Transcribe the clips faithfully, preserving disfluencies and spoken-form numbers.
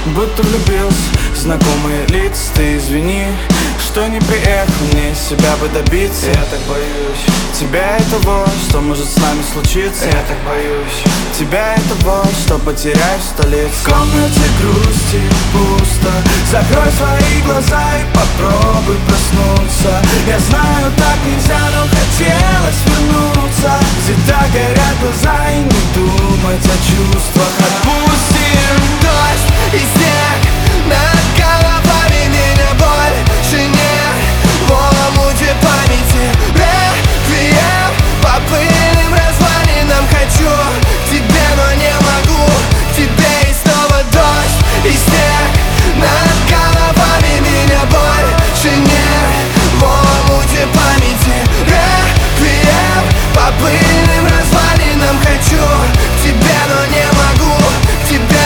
будто влюбился в знакомые лица. Ты извини, что не приехал, мне себя бы добиться. Я так боюсь тебя и того, что может с нами случиться. Я так боюсь тебя и того, что потеряю в столице. В комнате грусти пусто, закрой свои глаза и попробуй проснуться. Я знаю, так нельзя, но хотелось вернуться, где так горят глаза и не думать о чувствах. Отпустим дождь и снег над головами, меня больше нет в омуте памяти. Реквием по пыльным развалинам, хочу к тебе, но не могу к тебе. И снова дождь и снег над головами, меня больше нет в омуте памяти. Реквием по пыльным развалинам, хочу к тебе, но не могу к тебе.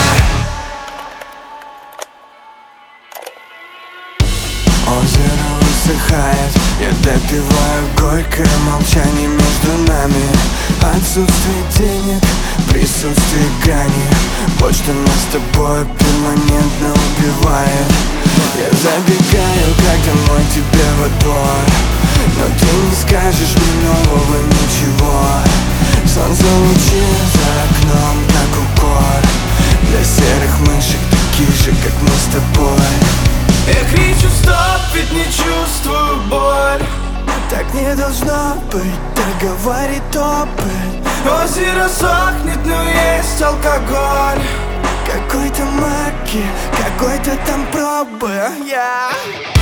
Озеро высыхает, я допиваю горькое молчание между нами. Отсутствие денег, присутствие грани, вот что нас с тобой перманентно убивает. Я забегаю, как домой тебе во двор, но ты не скажешь мне нового ничего. Солнце лучи за окном, как укор для серых мышек, таких же, как мы с тобой. Я кричу стоп, ведь не чувствую боль. Так не должно быть, так говорит опыт. Озеро сохнет, но есть алкоголь. Какой-то марки, какой-то там пробы, yeah.